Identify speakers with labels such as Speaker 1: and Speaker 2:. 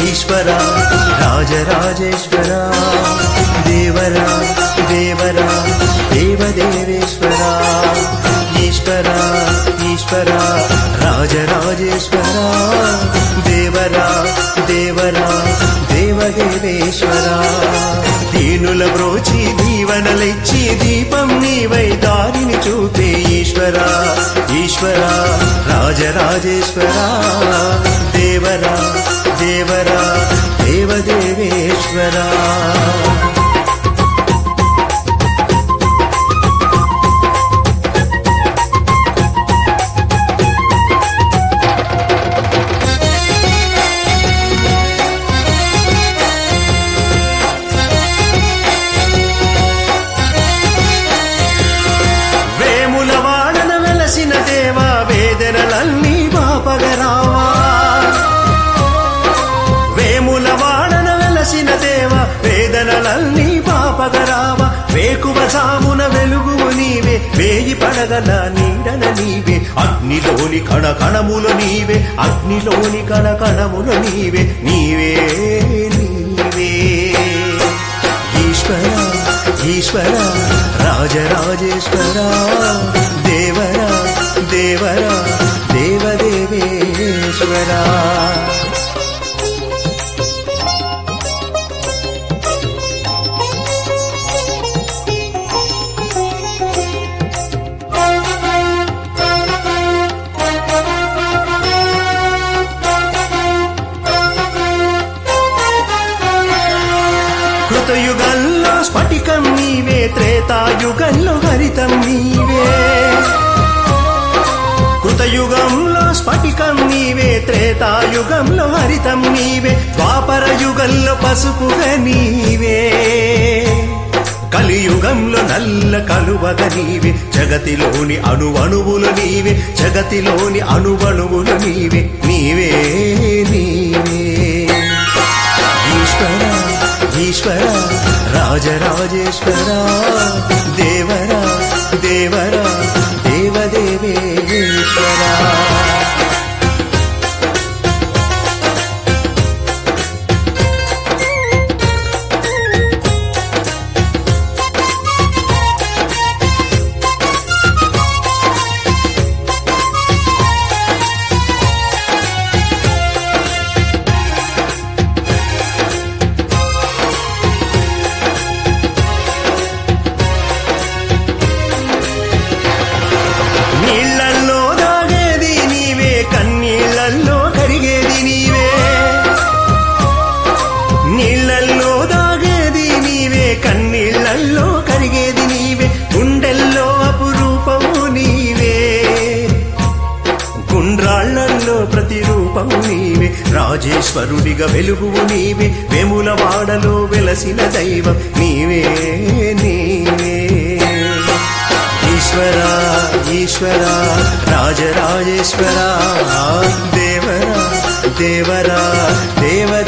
Speaker 1: ఈశ్వరా రాజరాజేశ్వరా దేవరా దేవరా దేవదేవేశ్వరా ఈశ్వరా ఈశ్వరా రాజరాజేశ్వరా దేవరా దేవరా దేవదేవేశ్వరా దీనుల బ్రోచి దీవనలిచ్చి దీపం నీవై దారిని చూపే ఈశ్వరా ఈశ్వరా రాజరాజేశ్వరా దేవరా దేవరా దేవదేవేశ్వరా వేదనలన్నీ బాపగరావా వేముల వాడన వెలసిన దేవ వేదనలన్నీ బాపగరావా వేకువ సామున వెలుగువు నీవే వేయి పడగల నీడన నీవే అగ్నిలోని కణకణములు నీవే అగ్నిలోని కణకణములు నీవే నీవే నీవే ఈశ్వర ఈశ్వర రాజరాజేశ్వరా దేవరా దేవరా దేవదేవేశ్వరా కృతయుగంలో స్ఫటికం నీవే త్రేతాయుగంలో హరితం నీవే కృతయుగంలో స్ఫటికం నీవే త్రేతాయుగంలో హరితం నీవే ద్వాపర యుగంలో పసుపుగా నీవే కలియుగంలో నల్ల కలువగ నీవే జగతిలోని అణువణువులు నీవే జగతిలోని అణువణువులు నీవే నీవే నీవే ఈశ్వర ఈశ్వర రాజరాజేశ్వరా దేవరా దేవరా దేవదేవేశ్వరా నీళ్లల్లో దాగేది నీవే కన్నీళ్లల్లో కరిగేది నీవే నీళ్లల్లో దాగేది నీవే కన్నీళ్లల్లో కరిగేది నీవే గుండెల్లో అపురూపము నీవే గుండ్రాళ్లల్లో ప్రతిరూపము నీవే రాజేశ్వరుడిగా వెలుగువు నీవే వేముల వాడలో వెలసిన దైవం నీవే నీవే ఈశ్వరా ఈశ్వరా రాజరాజేశ్వరా దేవరా దేవరా దేవ